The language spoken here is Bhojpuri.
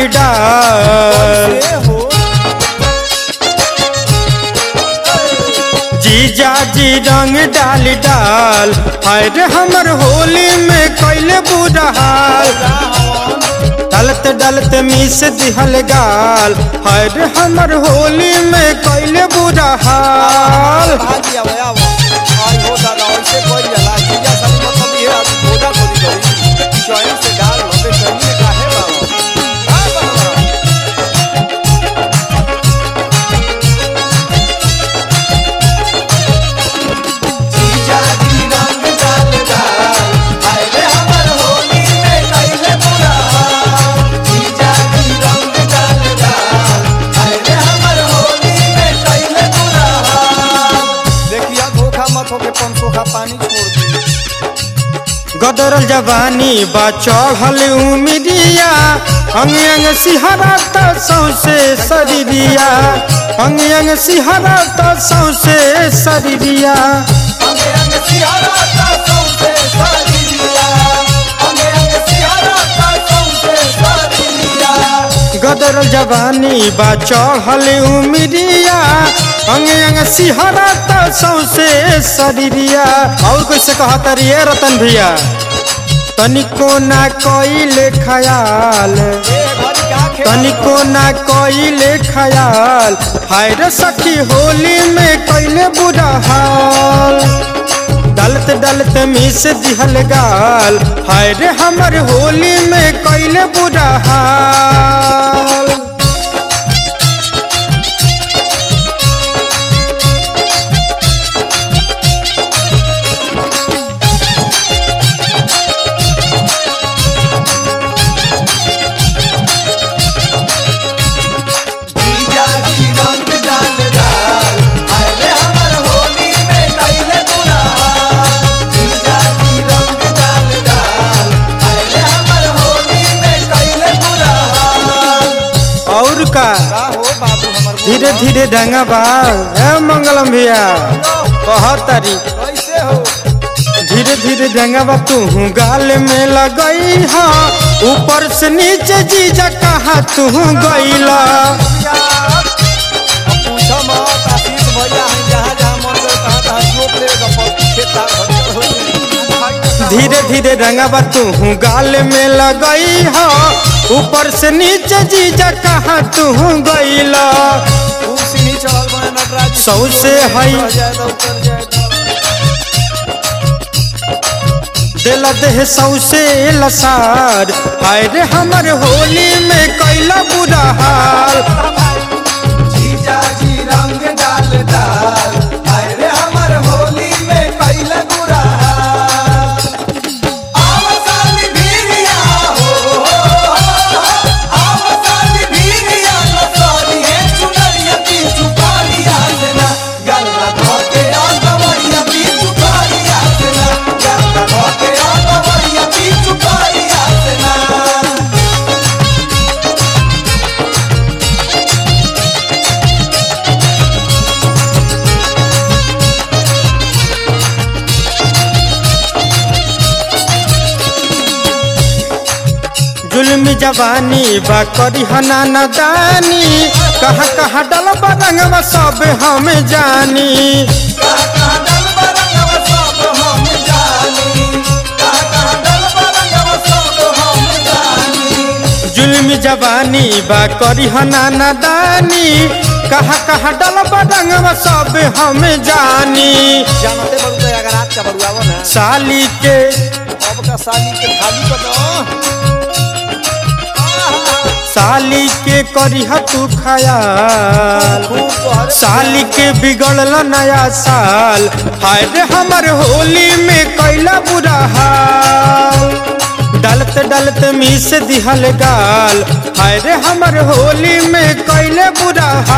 डाल जीजा जी रंग डाल डाल हाय रे हमर होली में कैले बुरा हाल डालत डालत मिस दिहल गाल हाय रे हमर होली में कैले बुरा हाल गदरल जवानी बा चढ़ल उमिरिया अंग अंग सिहरा त सौसे शरीरिया अंग अंग सिहरा त सौसे शरीरिया गदरल जवानी बा चढ़ल उमिरिया अंग अंग सिहरा त सौसे शरीरिया और कैसे कहता रे रतन भैया तनिको ना कइले ख्याल तनिको ना कइले ख्याल हाय रे सखी होली में कैले बुरा हाल डालत डालत मिस दिहल गाल हाय रे हमर होली में कैले बुरा हाल धीरे धीरे ढंगा बा मंगलम भैया कहतारी धीरे धीरे ढंगा बा तू गाल में लगई हा ऊपर से नीचे जीजा कहा तू गईला धीरे धीरे रंगा बा तू गाल में लगई हा ऊपर से नीचे जीजा कहा तू गईला सौसे हई दिल देह सौसे लसार हाय रे हमर होली में कैला बुरा हाल जीजा जी रंग डाल डाल हाय रे हमर होली में कैला बुरा जुल्मी जवानी बा करी हना नदानी कहाँ कहाँ डलबा रंगवा सब हम जानी जुल्मी जवानी बा करी हना नदानी कहाँ कहाँ डलबा रंगवा सब हम जानी जानते बड़ू अगर आज का बड़ुआवा ना साली के अब का साली के खाली कर साली के करी तू खयाल साली के बिगड़ल नया साल हाय रे हमर होली में कैला बुरा हाल डालत डालत मिस दिहल गाल हाय रे हमर होली में कैले बुरा